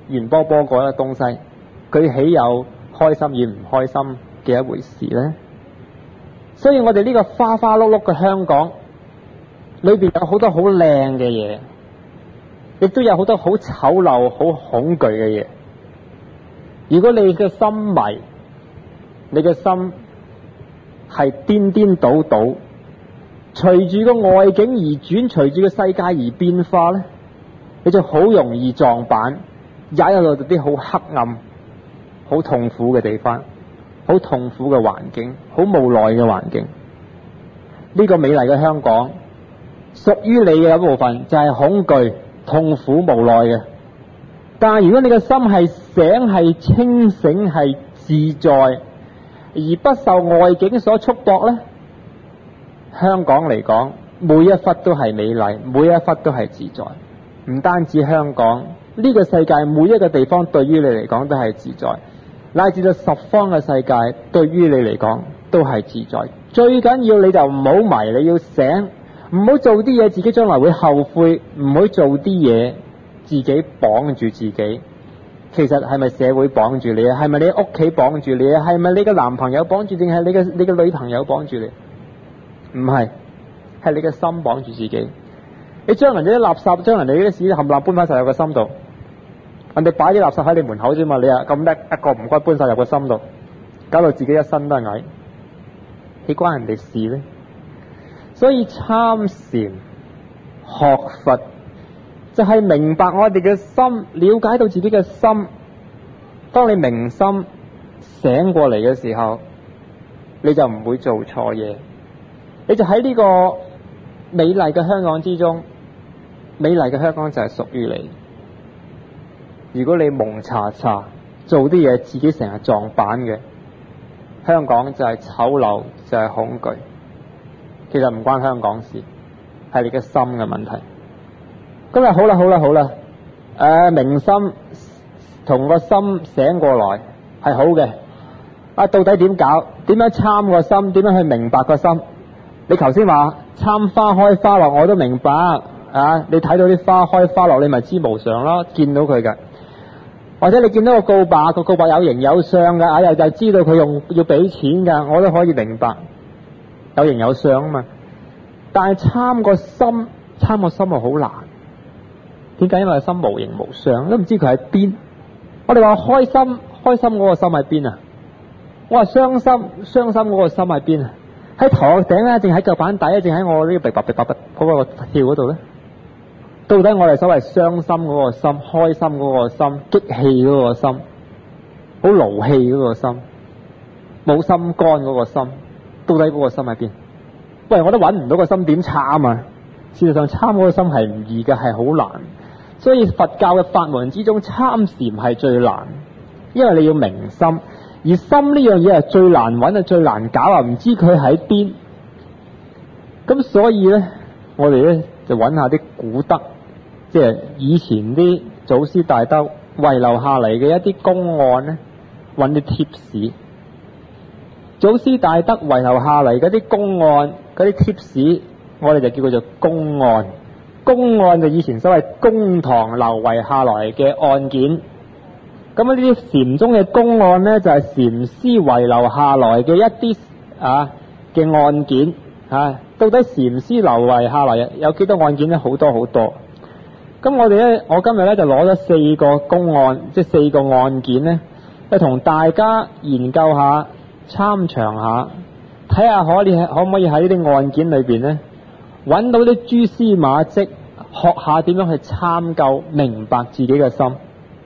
圓波波嗰個東西，佢豈有開心與唔開心嘅一回事呢？所以我哋呢個花花碌碌嘅香港裏邊有好多好靚嘅嘢，亦都有好多好醜陋、好恐懼嘅嘢。如果你嘅心迷，你嘅心係顛顛倒倒，隨住個外境而轉，隨住個世界而變化呢，你就好容易撞板，踩入到啲好黑暗、好痛苦嘅地方，好痛苦嘅環境，好無奈嘅環境。呢個美麗嘅香港屬於你嘅一部分就係恐懼、痛苦、無奈嘅。但係如果你嘅心係醒、係清醒、係自在，而不受外境所束縛呢，香港嚟講，每一忽都係美麗，每一忽都係自在。唔單止香港，呢個世界每一個地方對於你嚟講都係自在，乃至到十方嘅世界對於你嚟講都係自在。最緊要你就唔好迷，你要醒，唔好做啲嘢自己將來會後悔，唔好做啲嘢自己綁住自己。其實係咪社會綁住你啊？係咪你屋企綁住你啊？係咪你嘅男朋友綁住，定係你嘅女朋友綁住你？唔係，係你嘅心綁住自己。你將人哋啲垃圾，將人哋啲屎冚唪唥搬翻晒入個心度。人哋擺啲垃圾喺你門口啫嘛，你啊咁叻，一個唔該搬晒入個心度，搞到自己一身都係蟻，豈關人哋事呢？所以參禪學佛就係明白我哋嘅心，了解到自己嘅心。當你明心醒過嚟嘅時候，你就唔會做錯嘢，你就喺呢個美麗嘅香港之中，美麗嘅香港就係屬於你。如果你蒙查查做啲嘢自己成日撞板嘅，香港就係醜陋，就係恐懼。其實唔關香港事，係你嘅心嘅問題。今日好啦，明心同個心醒過來係好嘅。到底點搞？點樣參個心？點樣去明白個心？你頭先話參花開花落，我都明白啊！你睇到啲花開花落，你咪知無常咯，見到佢嘅。或者你見到個告白有形有相嘅，又就知道佢要俾錢嘅，我都可以明白，有形有相啊嘛。但係參個心係好難。點解？因為心無形無相，都唔知佢喺邊。我哋話開心嗰個心喺邊啊？我話傷心嗰個心喺邊啊？喺頭殼頂咧，定喺腳板底啊？定喺我呢個白嗰個跳嗰度咧？到底我哋所謂傷心嗰個心、開心嗰個心、激氣嗰個心、好勞氣嗰個心、冇心肝嗰個心，到底嗰個心喺邊？喂，我都揾唔到個心，點參啊？事實上參嗰個心係唔易嘅，係好難。所以佛教嘅法門之中，參禪係最難，因為你要明心，而心呢樣嘢係最難揾啊，最難搞啊，唔知佢喺邊。咁所以呢，我哋呢就揾下啲古德，即係以前啲祖師大德遺留下嚟嘅一啲公案呢，揾啲貼士。祖師大德遺留下嚟嗰啲公案，嗰啲貼士，我哋就叫佢做公案。公案就以前所謂公堂留遺下來嘅案件。咁呢啲禪宗嘅公案呢，就係禪師遺留下來嘅一啲嘅案件。到底禪師留遺下來有幾多案件呢？好多。咁我今日呢，就攞咗4個公案，即係4個案件呢，就同大家研究下、參詳下，睇下可唔可以喺呢啲案件裏邊呢，揾到啲蛛絲馬跡，學下點樣去參究明白自己嘅心。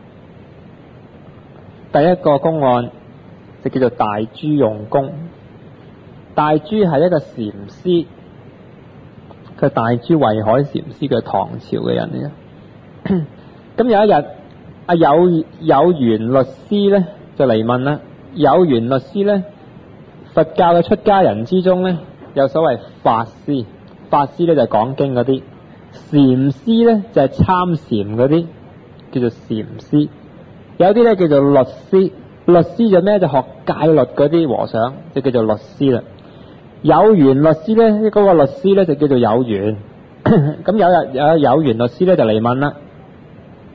第一個公案就叫做大珠用功。大珠係一個禪師，佢大珠慧海禪師，佢係唐朝嘅人嚟嘅。咁有一日，有緣律師咧就嚟問啦。有緣律師咧，佛教嘅出家人之中咧，有所謂法師，法師咧就係講經嗰啲，禪師咧就係參禪嗰啲，叫做禪師。有啲咧叫做律師，律師就咩？就學戒律嗰啲和尚，就叫做律師啦。有緣律師咧，嗰個律師咧就叫做有緣。咁有緣律師咧就嚟問啦，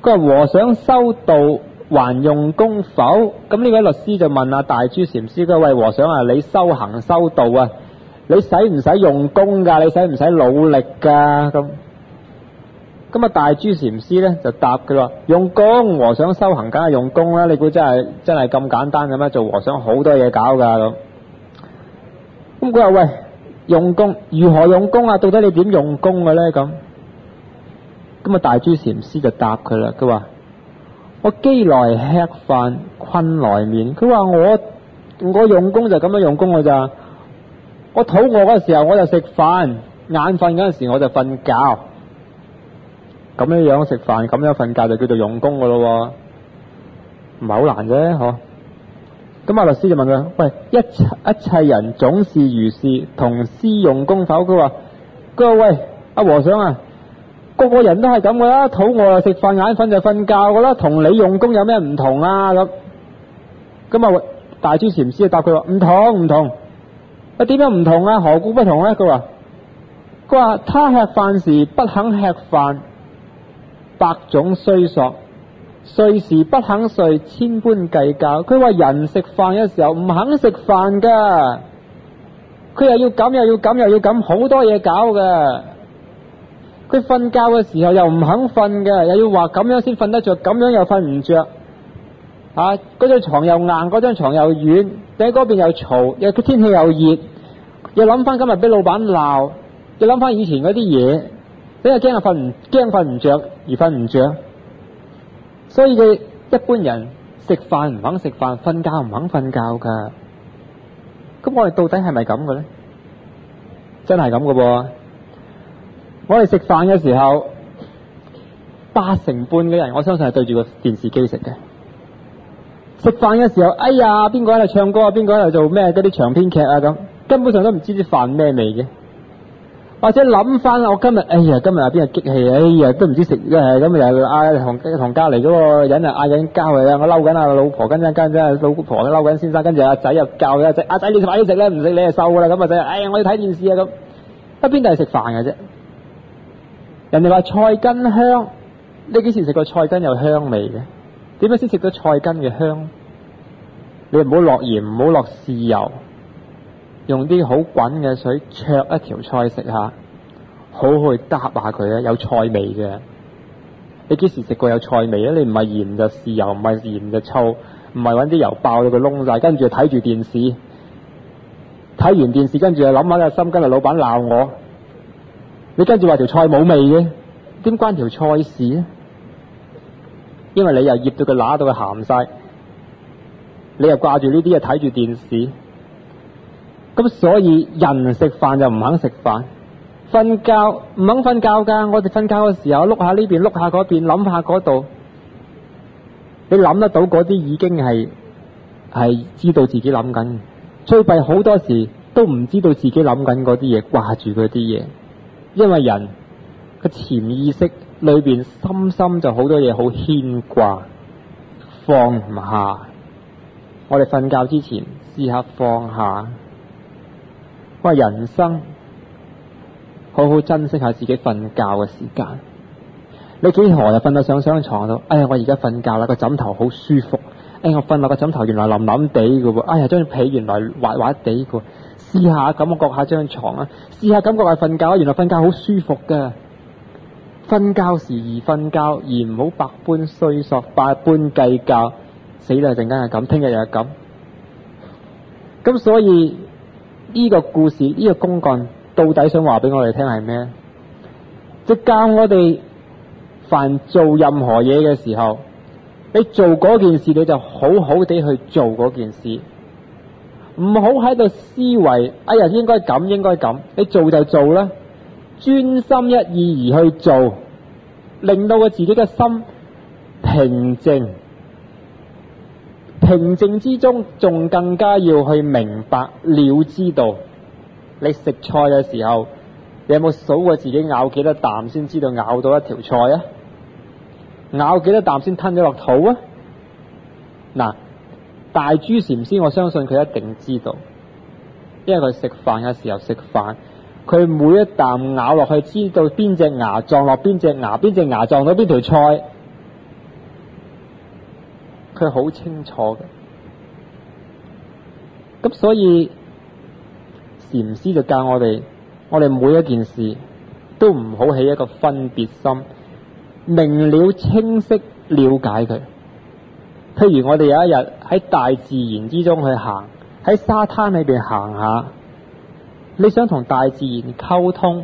佢話和尚修道還用功否？咁呢位律師就問大珠禪師：佢話喂，和尚啊，你修行修道啊，你使唔使用功噶？你使唔使努力噶？咁大珠禪師咧就答佢話：用功，和尚修行梗係用功啦！你估真係咁簡單嘅咩？做和尚好多嘢搞噶咁。咁佢話喂，用功如何用功啊？到底你點用功嘅咧？咁大珠禪師就答佢啦。佢話：我飢來吃飯，困來眠。佢話我用功就咁樣用功㗎咋。我肚餓嗰時候我就食飯，眼瞓嗰陣時我就瞓覺。咁樣食飯，咁樣瞓覺就叫做用功噶咯，唔係好難啫，嗬。咁律師就問佢：喂，一切人總是如是，同師用功否？佢話：喂，和尚啊，個個人都係咁噶啦，肚餓就食飯，眼瞓就瞓覺噶啦，同你用功有咩唔同啊？咁大珠禪師就答佢話：唔同。點樣唔同啊？何故不同咧？佢話他吃飯時不肯吃飯，百種須索；睡時不肯睡，千般計較。佢話人食飯嘅時候唔肯食飯噶，佢又要咁，好多嘢搞噶。佢瞓覺嘅時候又唔肯瞓嘅，又要話咁樣先瞓得着，咁樣又瞓唔着。嗰張床又硬，嗰張床又軟，喺嗰邊又嘈，又天氣又熱，又諗翻今日俾老闆鬧，又諗翻以前嗰啲嘢。你又驚瞓唔着而瞓唔着，所以佢一般人食飯唔肯食飯，瞓覺唔肯瞓覺噶。咁我哋到底係咪咁嘅咧？真係咁嘅噃。我哋食飯嘅時候，80%嘅人我相信係對住個電視機食嘅。食飯嘅時候，哎呀，邊個喺度唱歌啊？邊個喺度做咩嗰啲長篇劇啊？咁根本上都唔知啲飯咩味嘅。或者諗翻我今日，有邊個激氣，都唔知食咁又嗌同隔籬嗰個人嗌緊交啊！我嬲緊老婆，跟住老婆嬲緊先生，跟住阿仔又教阿仔，你快啲食啦，唔食你就瘦噶啦！咁啊仔，我要睇電視啊咁，邊度係食飯嘅啫？人哋話菜根香，你幾時食過菜根有香味嘅？點樣先食到菜根嘅香？你唔好落鹽，唔好落豉油。用啲好滾嘅水焯一條菜食下，好去搭下佢啊！有菜味嘅。你幾時食過有菜味啊？你唔係鹽就豉油，唔係鹽就醋，唔係搵啲油爆到佢燶晒，跟住睇住電視，睇完電視跟住又諗下個心，跟住老闆鬧我，你跟住話條菜冇味嘅，點關條菜事啊？因為你又醃到佢乸到佢鹹晒，你又掛住呢啲嘢睇住電視。咁所以人食飯就唔肯食飯，瞓覺唔肯瞓覺噶。我哋瞓覺嘅時候碌下呢邊碌下嗰邊，諗下嗰度，你諗得到嗰啲已經係知道自己諗緊。最弊好多時都唔知道自己諗緊嗰啲嘢，掛住嗰啲嘢。因為人個潛意識裏邊深深就好多嘢好牽掛，放唔下。我哋瞓覺之前試下放下。話人生好好珍惜下自己瞓覺嘅時間。你幾何又瞓到上床度？我而家瞓覺啦，個枕頭好舒服。我瞓落個枕頭原來腍腍地嘅喎。張被原來滑滑地嘅。試下感覺下張床啊，試下感覺下瞓覺，原來瞓覺好舒服嘅。瞓覺時而瞓覺，而唔好百般須索，百般計較。死啦！陣間係咁，聽日又係咁。咁所以呢個故事，呢個公幹到底想話俾我哋聽係咩？即教我哋凡做任何嘢嘅時候，你做嗰件事你就好好地去做嗰件事，唔好喺度思維應該咁應該咁，你做就做啦，專心一意而去做，令到我自己嘅心平靜。平靜之中仲更加要去明白了知道，你食菜嘅時候，你有冇數過自己咬幾多啖先知道咬到一條菜啊？咬幾多啖先吞咗落肚啊？嗱，大珠禪師我相信佢一定知道，因為佢食飯嘅時候食飯，佢每一啖咬落去知道邊隻牙撞落邊隻牙，邊隻牙撞到邊條菜， 佢好清楚嘅。咁所以禪師就教我哋每一件事都唔好起一個分別心，明了清晰了解佢。譬如我哋有一日喺大自然之中去行，喺沙灘裏邊行下，你想同大自然溝通，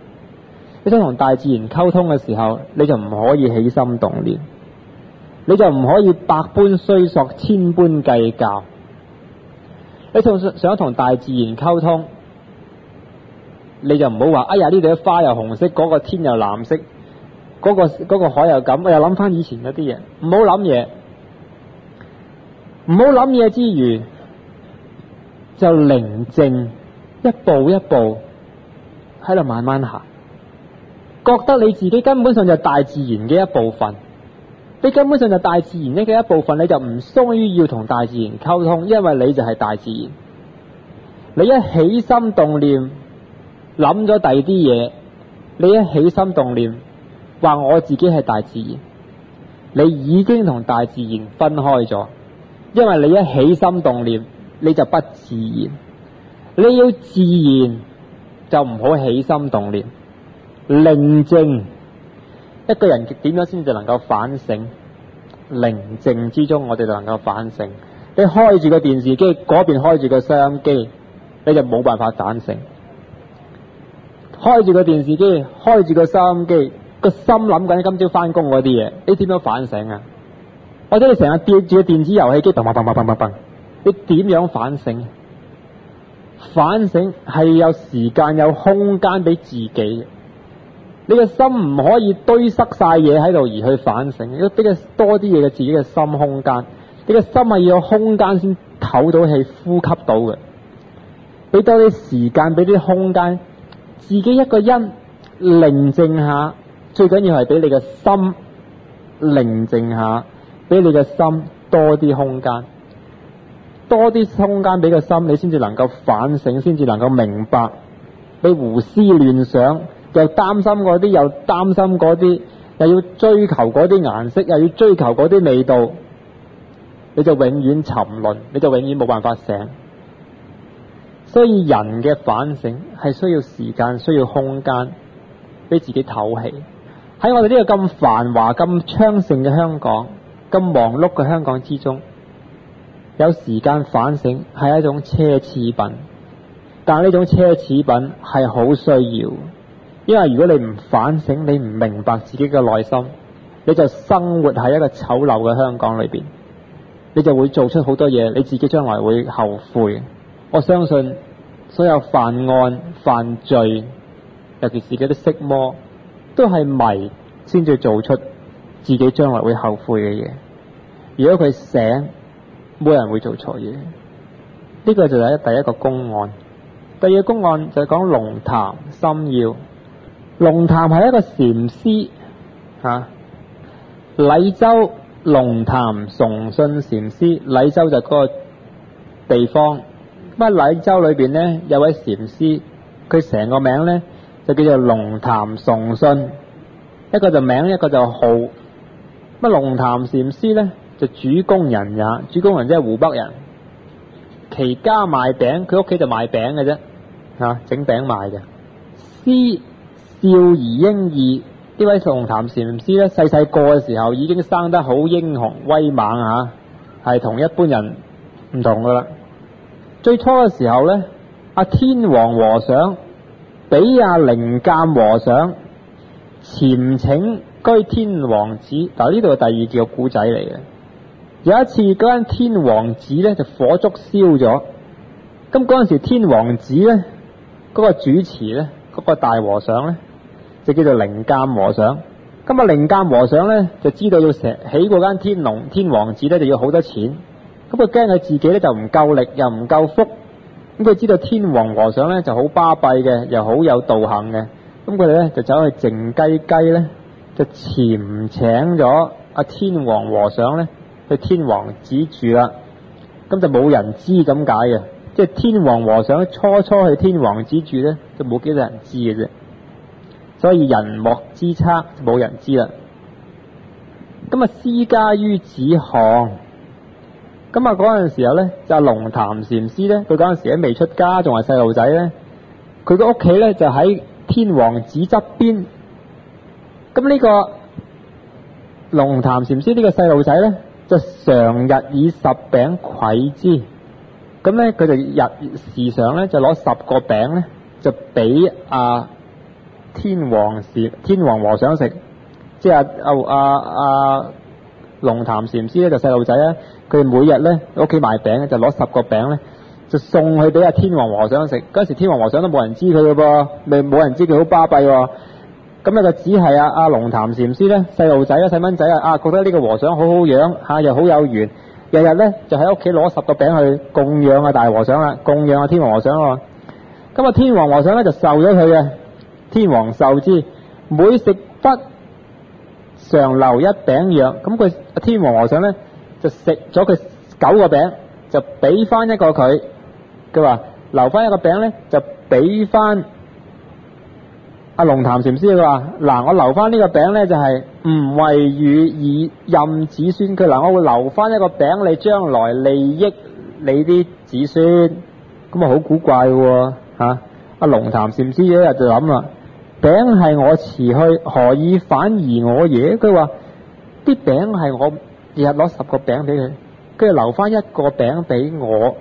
嘅時候，你就唔可以起心動念，你就唔可以百般衰索，千般計較。你想同大自然溝通，你就唔好話哎呀呢朵花又紅色，嗰個天又藍色，嗰個海又咁，我又諗翻以前嗰啲嘢。唔好諗嘢，唔好諗嘢之餘，就寧靜，一步一步喺度慢慢行，覺得你自己根本上就大自然嘅一部分。你根本上就大自然嘅一部分，你就唔需要同大自然溝通，因為你就係大自然。你一起心動念諗咗第二啲嘢，你一起心動念話我自己係大自然，你已經同大自然分開咗。因為你一起心動念，你就不自然。你要自然就唔好起心動念，寧靜。一個人點樣先至能夠反省？寧靜之中，我哋就能夠反省。你開住個電視機，嗰邊開住個收音機，你就冇辦法反省。開住個電視機，開住個收音機，個心諗緊今朝翻工嗰啲嘢，你點樣反省啊？或者你成日吊住個電子遊戲機，你點樣反省？反省係有時間有空間俾自己嘅。你嘅心唔可以堆塞晒嘢喺度而去反省，要俾佢多啲嘢嘅自己嘅心空間。你嘅心係要有空間先唞到氣、呼吸到嘅。俾多啲時間，俾啲空間，自己一個人寧靜下。最緊要係俾你嘅心寧靜下，俾你嘅心多啲空間，多啲空間俾個心，你先至能夠反省，先至能夠明白。你胡思亂想，又擔心嗰啲，又擔心嗰啲，又要追求嗰啲顏色，又要追求嗰啲味道，你就永遠沉淪，你就永遠冇辦法醒。所以人嘅反省係需要時間，需要空間俾自己唞氣。喺我哋呢個咁繁華、咁昌盛嘅香港，咁忙碌嘅香港之中，有時間反省係一種奢侈品，但係呢種奢侈品係好需要。因為如果你唔反省，你唔明白自己嘅內心，你就生活喺一個醜陋嘅香港裏邊，你就會做出好多嘢，你自己將來會後悔。我相信所有犯案、犯罪，尤其是嗰啲色魔，都係迷先至做出自己將來會後悔嘅嘢。如果佢醒，冇人會做錯嘢。呢個就係第一個公案。第二個公案就係講龍潭心要。龍潭係一個禪師禮州龍潭崇信禪師。禮州就嗰個地方。咁禮州裏邊呢，有位禪師，佢成個名呢就叫做龍潭崇信，一個就名，一個就號。咁龍潭禪師呢就主工人也，主工人即係湖北人，其家賣餅，佢屋企就賣餅嘅啫，整餅賣嘅。師少而英義，呢位龍潭禪師咧，細細個嘅時候已經生得好英雄威猛係同一般人唔同噶啦。最初嘅時候咧，阿天王和尚俾阿靈鑑和尚潛請居天王寺。嗱，呢度係第二件古仔嚟嘅。有一次嗰間天王寺咧就火燭燒咗，咁嗰陣時天王寺咧嗰個主持咧嗰個大和尚咧就叫做靈鑑和尚。咁啊靈鑑和尚咧就知道要起嗰間天王寺咧就要好多錢，咁佢驚佢自己咧就唔夠力又唔夠福，咁佢知道天王和尚咧就好巴閉嘅，又好有道行嘅，咁佢哋咧就走去靜雞雞咧就潛請咗阿天王和尚咧去天王寺住啦。咁就冇人知咁解嘅，即係天王和尚初去天王寺住咧就冇幾多人知嘅啫，所以人莫之測，冇人知啦。咁啊施加於子項， 咁啊嗰陣時候咧，就龍潭禪師咧，佢嗰陣時咧未出家，仲係細路仔咧。佢個屋企咧就喺天王寺側邊。咁呢個龍潭禪師呢個細路仔咧，就常日以10餅饋之。咁咧佢就日時常咧就攞10個餅咧，就俾天王和尚食。即係龍潭禪師咧就細路仔咧，佢每日咧屋企賣餅就攞10個餅咧，就送去俾天王和尚食。嗰時天王和尚都冇人知佢嘅噃，冇人知佢好巴閉喎。咁咧就只係龍潭禪師咧細路仔細蚊仔覺得呢個和尚好好養又好有緣，日日咧就喺屋企攞10個餅去供養大和尚啦，供養天王和尚喎。咁天王和尚咧就受咗佢嘅，天王受之，每食不常留1餅藥。咁佢天王和尚咧就食咗佢9個餅，就俾翻一個佢。佢話留翻一個餅咧就俾翻龍潭禪師。佢話嗱，我留翻呢個餅咧就係唔為予以任子孫。佢我會留翻一個餅你將來利益你啲子孫。咁好古怪嘅龍潭禪師一日就諗啦，餅係我辭去，何以反而我耶？佢話啲餅係我日日攞10個餅俾佢，跟住留翻1個餅俾我，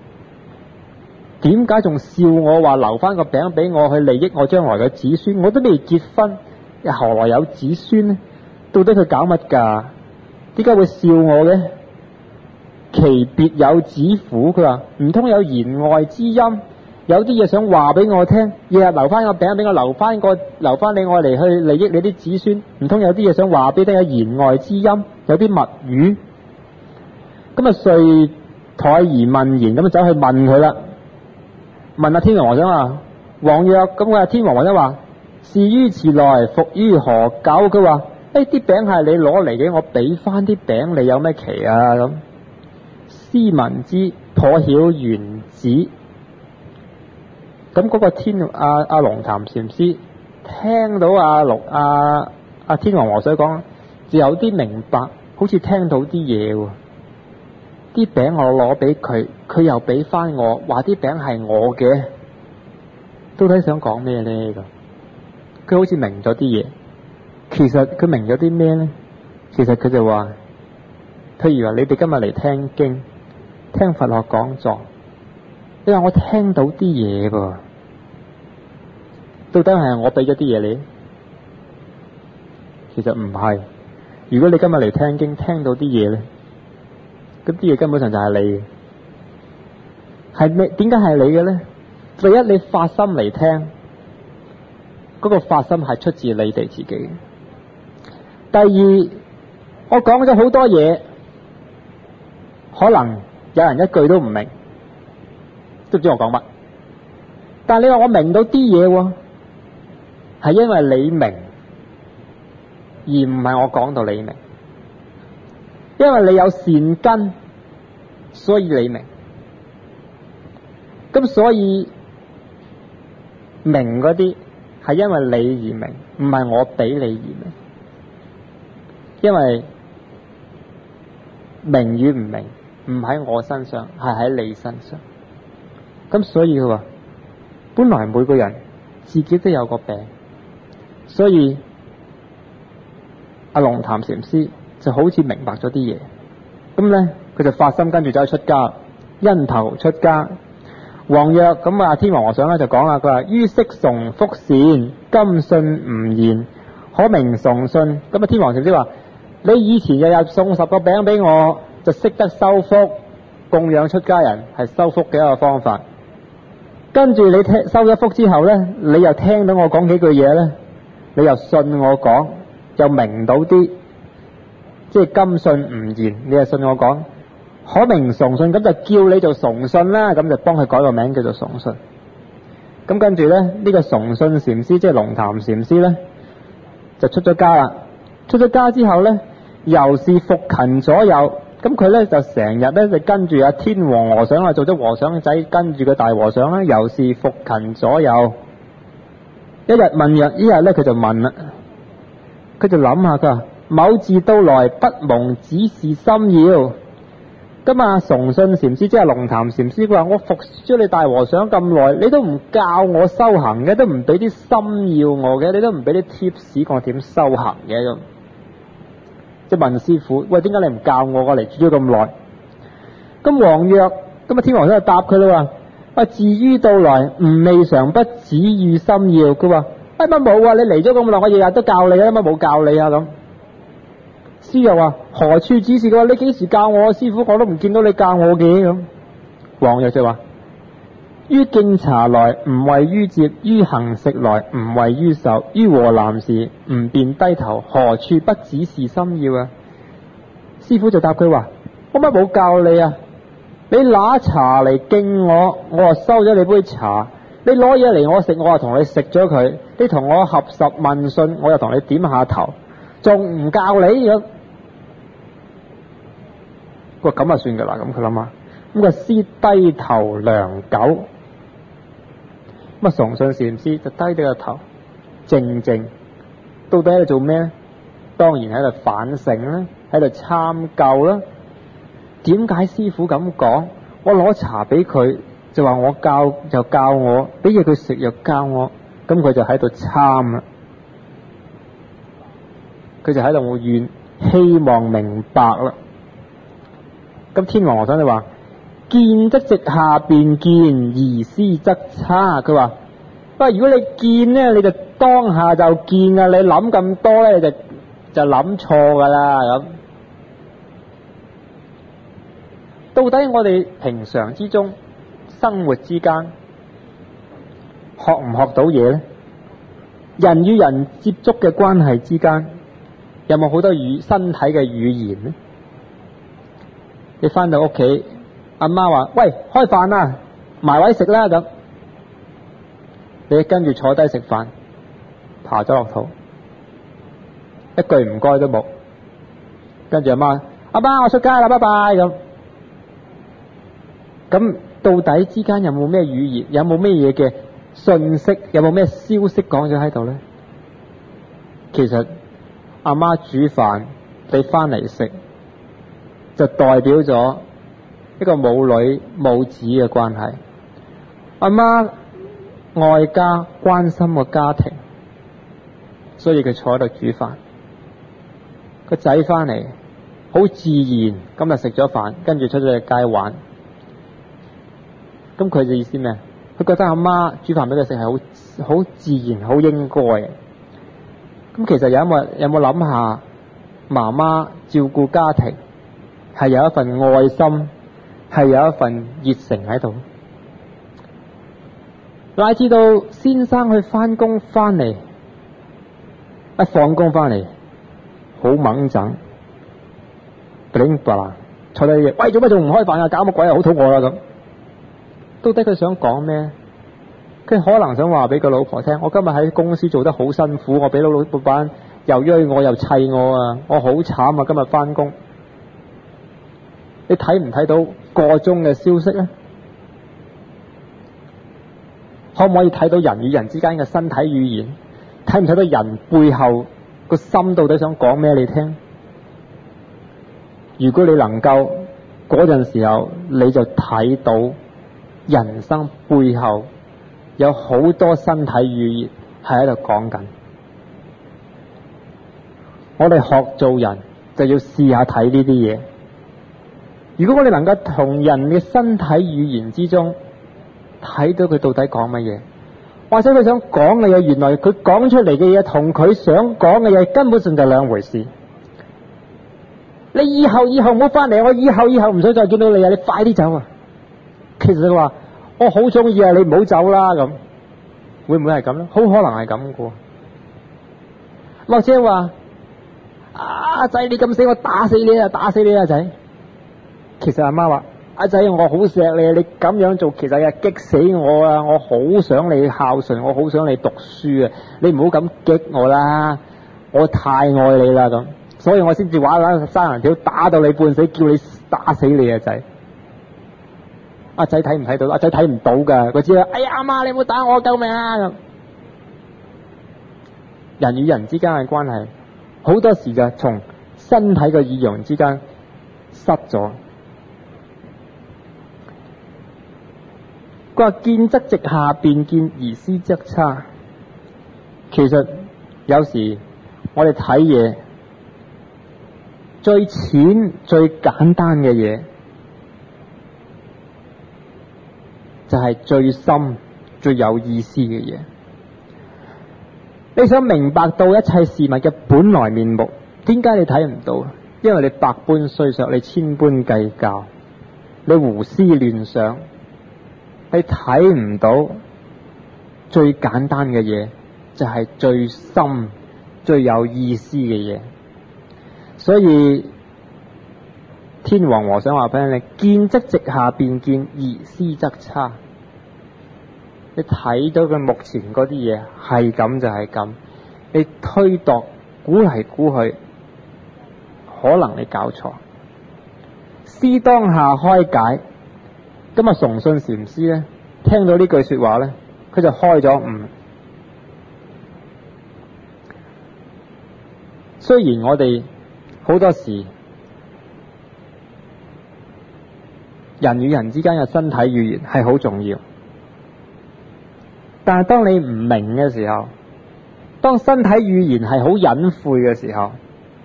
點解仲笑我話留翻個餅俾我去利益我將來嘅子孫？我都未結婚，何來有子孫呢？到底佢搞乜㗎？點解會笑我嘅？其別有指乎？佢話唔通有言外之音？有啲嘢想話俾我聽，日日留翻個餅俾我，留翻你我嚟去利益你啲子孫。唔通有啲嘢想話俾你，有言外之音，有啲密語。咁遂怠而問言，咁走去問佢啦。問天王和尚話：王曰，咁天王和尚話：是於遲來，復於何久？佢話：啲餅係你攞嚟嘅，我俾翻啲餅你，有咩奇啊？咁斯聞之，頗曉原旨。咁嗰個龍潭禪師聽到天王和尚講，就有啲明白，好似聽到啲嘢喎。啲餅我攞俾佢，佢又俾翻我，話啲餅係我嘅，到底想講咩呢？佢好似明咗啲嘢。其實佢明咗啲咩呢？其實佢就話，譬如話你哋今日嚟聽經，聽佛學講座，你話我聽到啲嘢噃，到底係我俾咗啲嘢你？其實唔係。如果你今日嚟聽經，聽到啲嘢咧，咁啲嘢根本上就係你嘅。係咩？點解係你嘅咧？第一，你發心嚟聽，嗰個發心係出自你哋自己。第二，我講咗好多嘢，可能有人一句都唔明，都唔知我講乜。但係你話我明到啲嘢喎，係因為你明，而唔係我講到你明。因為你有善根，所以你明。咁所以明嗰啲係因為你而明，唔係我俾你而明。因為明與唔明唔喺我身上，係喺你身上。咁所以佢話，本來每個人自己都有個病，所以龍潭禪師就好似明白咗啲嘢。咁咧佢就發心跟住走去出家，因頭出家。王曰，咁天王和尚咧就講啦，佢話於昔崇福善，今信吾言，可名崇信。咁天王禪師話，你以前日日送10個餅俾我，就識得收福，供養出家人係收福嘅一個方法。跟住你收咗福之後咧，你又聽到我講幾句嘢咧，你又信我講，又明到啲，即係今信吾言，你又信我講，可名崇信，咁就叫你做崇信啦，咁就幫佢改個名叫做崇信。咁跟住咧，呢個崇信禪師即係龍潭禪師咧，就出咗家啦。出咗家之後咧，由是復勤左右。咁佢咧就成日咧就跟住天王和尚做咗和尚仔，跟住個大和尚啦，由是復勤左右。一日問日，呢日咧佢就問啦，佢就諗下，佢話某自到來不蒙指示心要， 咁啊，崇信禪師即係龍潭禪師，佢話我服咗你大和尚咁耐，你都唔教我修行嘅，都唔俾啲心要我嘅，你都唔俾啲 tips 我點修行嘅咁。即係問師傅，喂，點解你唔教我嚟住咗咁耐？咁王曰，咁啊天王就答佢啦，話至於到來，吾未嘗不指予心要。佢話乜冇啊，你嚟咗咁耐，我日日都教你啊，乜冇教你啊咁。師又話何處指示？佢話你幾時教我？師傅我都唔見到你教我嘅咁。王曰就話：於敬茶來，吾謂於接；於行食來，吾謂於受；於和談時，吾便低頭。何處不指示心要啊？師傅就答佢話：我乜冇教你啊？你拿茶嚟敬我，我就收咗你杯茶；你攞嘢嚟我食，我就同你食咗佢；你同我合十問訊，我就同你點下頭，仲唔教你咁？佢話咁啊算噶啦，咁佢諗下，咁個師低頭良久，咁啊崇信禪師就低低個頭，靜靜，到底喺度做咩？當然喺度反省啦，喺度參究啦。點解師傅咁講？我攞茶俾佢，就話我教就教我，俾嘢佢食又教我，咁佢就喺度參啦。佢就喺度願希望明白啦。咁天王和尚就話：見則直下便見，而思則差。佢話：不過如果你見呢，你就當下就見啊！你諗咁多咧，就諗錯噶啦咁。到底我哋平常之中生活之間學唔學到嘢呢？人與人接觸嘅關係之間有冇好多身體嘅語言呢？你翻到屋企，阿媽話：喂，開飯啦，埋位食啦咁。你跟住坐低食飯，爬咗落肚，一句唔該都冇。跟住阿媽我出街啦，拜拜咁。咁到底之間有冇咩語言？有冇咩嘢嘅信息？有冇咩消息講咗喺度呢？其實阿媽煮飯你翻嚟食，就代表咗一個母女母子嘅關係。阿媽愛家，關心個家庭，所以佢坐喺度煮飯。個仔翻嚟好自然，今日食咗飯，跟住出咗去街玩。咁佢嘅意思咩？佢覺得阿媽煮飯俾佢食係好自然、好應該嘅。咁其實有冇諗下，媽媽照顧家庭係有一份愛心，係有一份熱誠喺度。乃至到先生去翻工翻嚟，一放工翻嚟好猛整，頂白啦，坐低嘢，喂，做乜仲唔開飯啊？搞乜鬼啊？好肚餓啦咁。到底佢想講咩？佢可能想話俾個老婆聽：我今日喺公司做得好辛苦，我俾老闆又約我又砌我啊，我好慘啊！今日翻工，你睇唔睇到個中嘅消息呢？可唔可以睇到人與人之間嘅身體語言？睇唔睇到人背後個心到底想講咩你聽？如果你能夠嗰陣時候，你就睇到人生背後有好多身體語言係喺度講緊。我哋學做人就要試下睇呢啲嘢。如果我哋能夠同人嘅身體語言之中睇到佢到底講乜嘢，或者佢想講嘅嘢，原來佢講出嚟嘅嘢同佢想講嘅嘢根本上就兩回事。你以後唔好翻嚟，我以後唔想再見到你啊！你快啲走啊！其實佢話我好中意啊，你唔好走啦咁，會唔會係咁咧？好可能係咁嘅。或者話阿仔，你咁死，我打死你啊！打死你啊仔！其實阿媽話：阿仔，我好錫你，你咁樣做其實係激死我啊！我好想你孝順，我好想你讀書啊！你唔好咁激我啦，我太愛你啦咁，所以我先至玩生人條打到你半死，叫你打死你啊仔！阿仔睇唔睇到？阿仔睇唔到噶，佢知啦。哎呀，阿媽，你唔好打我，救命啊！咁人與人之間嘅關係，好多時就從身體嘅語言之間失咗。 佢話見則直下，便見而思則差。其實有時我哋睇嘢最淺最簡單嘅嘢，就係最深最有意思嘅嘢。你想明白到一切事物嘅本來面目，點解你睇唔到？因為你百般衰索，你千般計較，你胡思亂想，你睇唔到最簡單嘅嘢，就係最深最有意思嘅嘢。所以天王和尚話俾你，見則直下，便見而思則差。你睇到佢目前嗰啲嘢係咁就係咁，你推度估嚟估去，可能你搞錯。思當下開解。今日崇信禪師咧，聽到呢句說話咧，佢就開咗悟。雖然我哋好多時人與人之間嘅身體語言係好重要，但係當你唔明嘅時候，當身體語言係好隱晦嘅時候，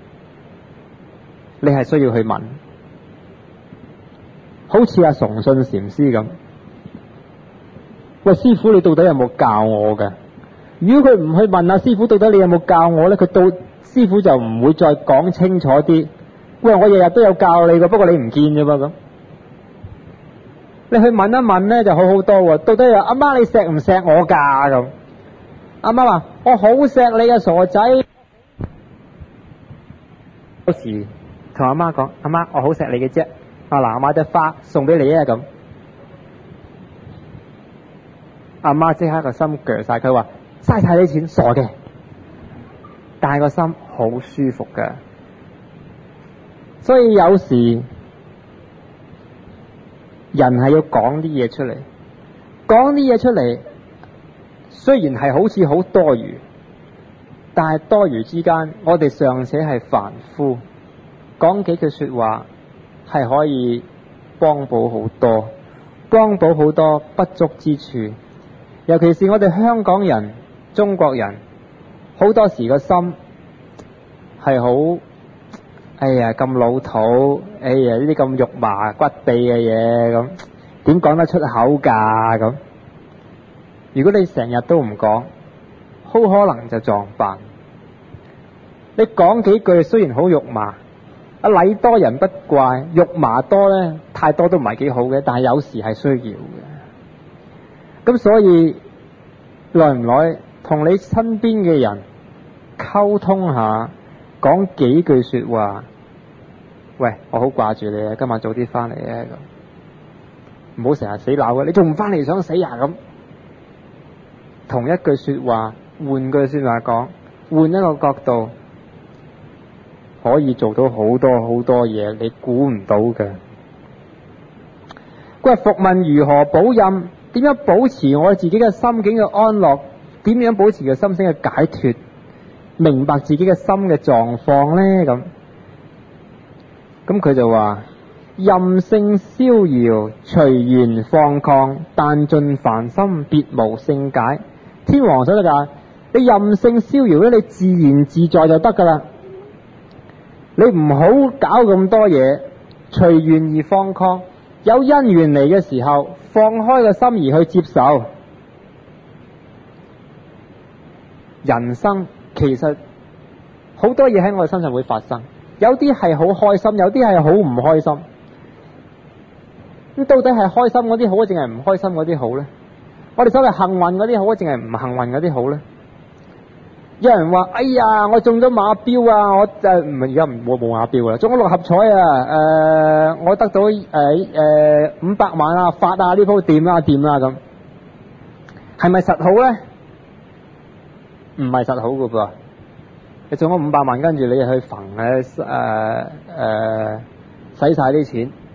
你係需要去問。好似阿崇信禪師咁，喂，師父你到底有冇教我㗎？如果佢唔去問阿師父到底你有冇教我呢，佢到師父就唔會再講清楚啲。喂，我日日都有教你㗎，不過你唔見啫嘛咁。你去問一問呢就好好多喎。到底阿媽你錫唔錫我㗎咁？阿媽話我好錫你嘅傻仔。有時同阿媽講，阿媽我好錫你嘅啫。嗱，我買隻花送俾你啊咁。阿媽即刻個心鋸晒，佢話嘥晒啲錢，傻嘅。但係個心好舒服㗎。所以有時人係要講啲嘢出嚟，講啲嘢出嚟，雖然係好似好多餘，但係多餘之間，我哋尚且係凡夫，講幾句說話係可以幫補好多，幫補好多不足之處。尤其是我哋香港人、中國人，好多時個心係好，哎呀咁老土，哎呀呢啲咁肉麻骨痹嘅嘢咁，點講得出口㗎咁？如果你成日都唔講，好可能就撞板。你講幾句雖然好肉麻，禮多人不怪，肉麻多呢，太多都唔係幾好嘅，但係有時係需要嘅。咁所以耐唔耐同你身邊嘅人溝通下，講幾句說話。喂，我好掛住你啊，今晚早啲翻嚟啊咁，唔好成日死鬧嘅，你仲唔翻嚟想死啊咁。同一句說話，換句說話講，換一個角度，可以做到好多好多嘢，你估唔到嘅。佢話復問如何保任？點樣保持我自己嘅心境嘅安樂？點樣保持嘅心境嘅解脫？明白自己嘅心嘅狀況呢？咁佢就話：任性逍遙，隨緣放曠，但盡煩心，別無勝解。天王所就話：你任性逍遙咧，你自然自在就得噶啦。你唔好搞咁多嘢，隨緣而放曠。有因緣嚟嘅時候，放開個心而去接受。人生其實好多嘢喺我哋身上會發生，有啲係好開心，有啲係好唔開心。咁到底係開心嗰啲好，定係唔開心嗰啲好呢？我哋所謂幸運嗰啲好，定係唔幸運嗰啲好呢？有人話：哎呀，我中咗馬標啊！我而家冇馬標啦，中咗六合彩啊！我得到500萬啊，發啊，呢鋪掂啦掂啦咁，係咪實好呢？唔係實好噶噃。你中咗500萬，跟住你去揈使晒啲錢，